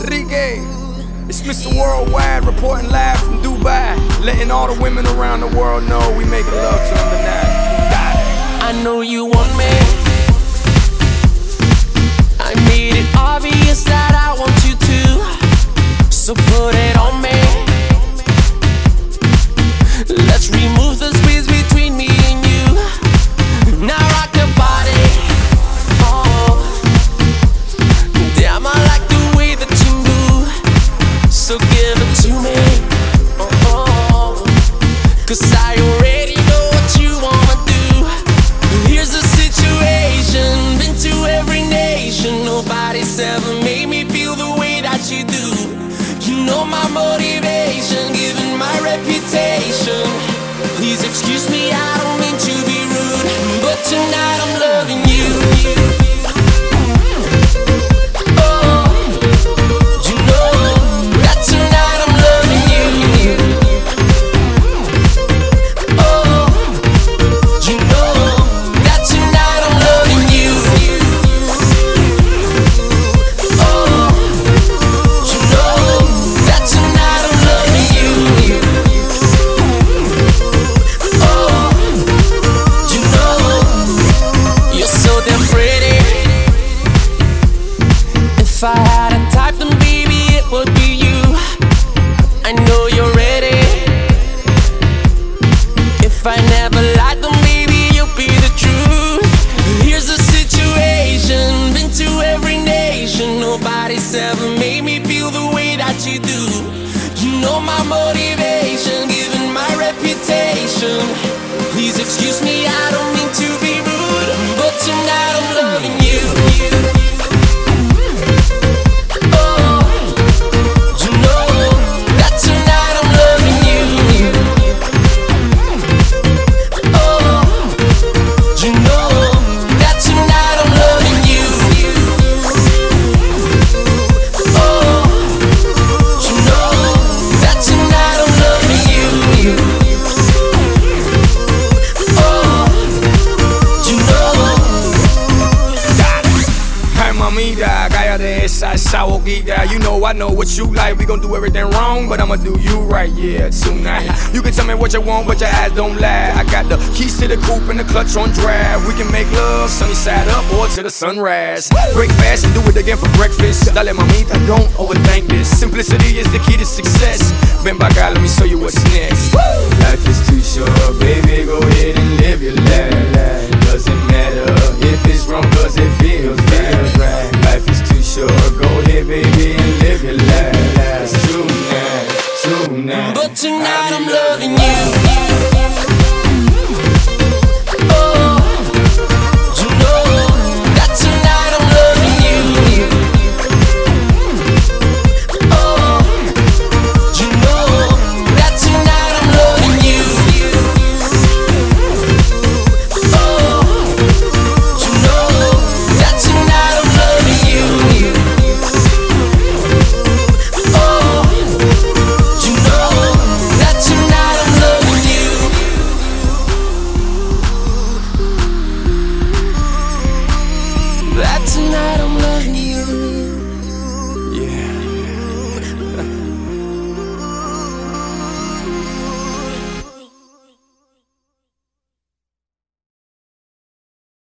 Rodriguez. It's Mr. Worldwide reporting live from Dubai, letting all the women around the world know we making love to them tonight. I know you want me. I made it obvious that I want you to, so put it on me. Let's remove the space between me and you. Now rock your body. Oh, damn, I like the way that you move, so give it to me. Oh, 'cause I already know what you wanna do. Here's the situation, been to every nation. Nobody's ever made me feel the way that you do. You know my motivation, given my reputation. Please excuse me, I don't mean to be rude, but tonight I'm loving you. Oh, you know that tonight I'm loving you. Oh, you know that tonight I'm loving you. Oh, you know that tonight I'm loving you. Oh, you know you're so damn pretty. If I had a type, then baby it would be you. I know you're ready. If I never lied, then maybe you'll be the truth. Here's the situation, been to every nation. Nobody's ever made me feel the way that you do. You know my motivation, given my reputation. Please excuse me, I don't mean to be rude, but tonight I'm loving you. Oh, you know that tonight I'm loving you. Oh, you know that tonight I'm loving you. Oh, you know that tonight I'm loving you. Oh, you know. Hey mamita, cállate esa boquita. You know I know what you like. We gon' do everything wrong, but I'ma do you right, yeah, tonight. You can tell me what you want, but your eyes don't lie. I got the keys to the coupe and the clutch on drive. We can make love sunny side up or to the sunrise. Break fast and do it again for breakfast. Dale mamita, don't overthink this. Simplicity is the key to success. Ven pa' acá, let me show you what's next. Life is too short, baby, go ahead and live your life. Doesn't